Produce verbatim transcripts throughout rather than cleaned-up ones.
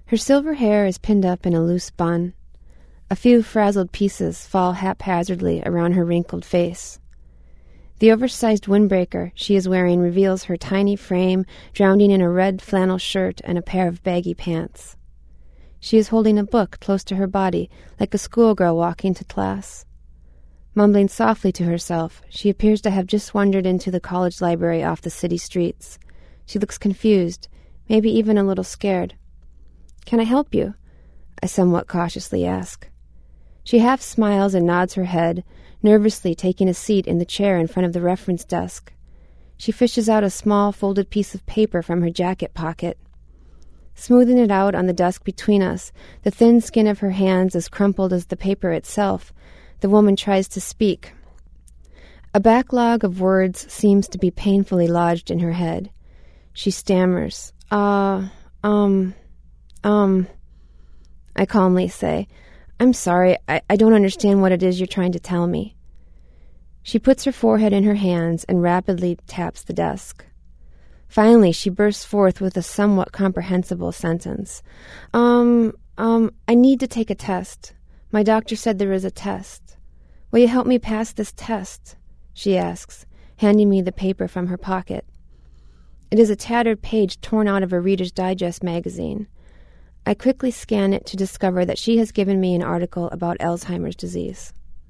Her silver hair is pinned up in a loose bun. A few frazzled pieces fall haphazardly around her wrinkled face. The oversized windbreaker she is wearing reveals her tiny frame, drowning in a red flannel shirt and a pair of baggy pants. She is holding a book close to her body, like a schoolgirl walking to class. Mumbling softly to herself, she appears to have just wandered into the college library off the city streets. She looks confused, maybe even a little scared. "Can I help you?" I somewhat cautiously ask. She half smiles and nods her head, nervously taking a seat in the chair in front of the reference desk. She fishes out a small folded piece of paper from her jacket pocket. Smoothing it out on the desk between us, the thin skin of her hands as crumpled as the paper itself, the woman tries to speak. A backlog of words seems to be painfully lodged in her head. She stammers, uh, um, um. I calmly say, "I'm sorry, I, I don't understand what it is you're trying to tell me." She puts her forehead in her hands and rapidly taps the desk. Finally, she bursts forth with a somewhat comprehensible sentence. Um, um, I need to take a test. My doctor said there is a test. Will you help me pass this test? She asks, handing me the paper from her pocket. It is a tattered page torn out of a Reader's Digest magazine. I quickly scan it to discover that she has given me an article about Alzheimer's disease.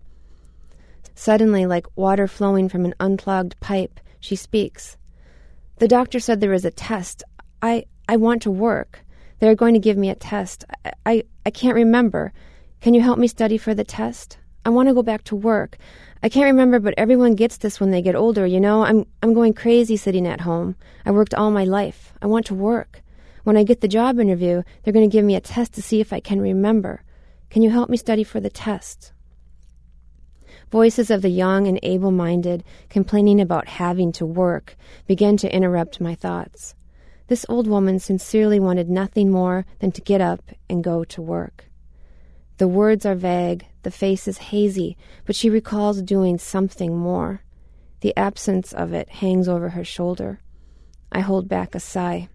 Suddenly, like water flowing from an unclogged pipe, she speaks. "The doctor said there is a test. I, I want to work. They are going to give me a test. I, I, I can't remember. Can you help me study for the test? I want to go back to work. I can't remember, but everyone gets this when they get older, you know? I'm, I'm going crazy sitting at home. I worked all my life. I want to work. When I get the job interview, they're going to give me a test to see if I can remember. Can you help me study for the test?" Voices of the young and able-minded, complaining about having to work, began to interrupt my thoughts. This old woman sincerely wanted nothing more than to get up and go to work. The words are vague, the face is hazy, but she recalls doing something more. The absence of it hangs over her shoulder. I hold back a sigh.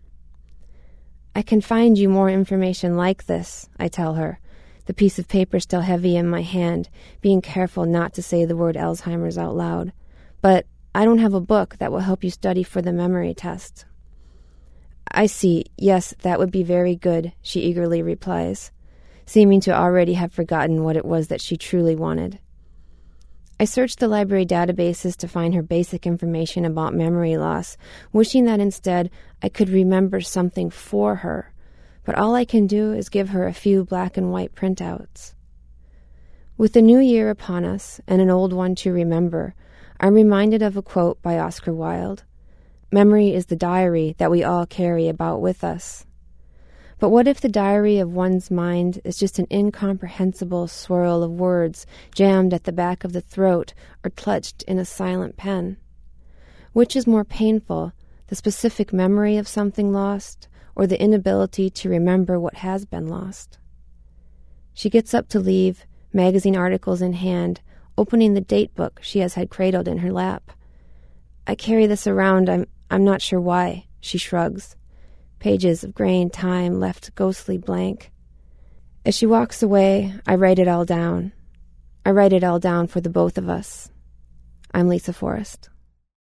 "I can find you more information like this," I tell her, the piece of paper still heavy in my hand, being careful not to say the word Alzheimer's out loud. "But I don't have a book that will help you study for the memory test." "I see. Yes, that would be very good," she eagerly replies, seeming to already have forgotten what it was that she truly wanted. I searched the library databases to find her basic information about memory loss, wishing that instead I could remember something for her, but all I can do is give her a few black and white printouts. With the new year upon us, and an old one to remember, I'm reminded of a quote by Oscar Wilde. "Memory is the diary that we all carry about with us." But what if the diary of one's mind is just an incomprehensible swirl of words jammed at the back of the throat or clutched in a silent pen? Which is more painful, the specific memory of something lost, or the inability to remember what has been lost? She gets up to leave, magazine articles in hand, opening the date book she has had cradled in her lap. "I carry this around, I'm, I'm not sure why," she shrugs. Pages of grain time left ghostly blank. As she walks away, I write it all down. I write it all down for the both of us. I'm Lisa Forrest.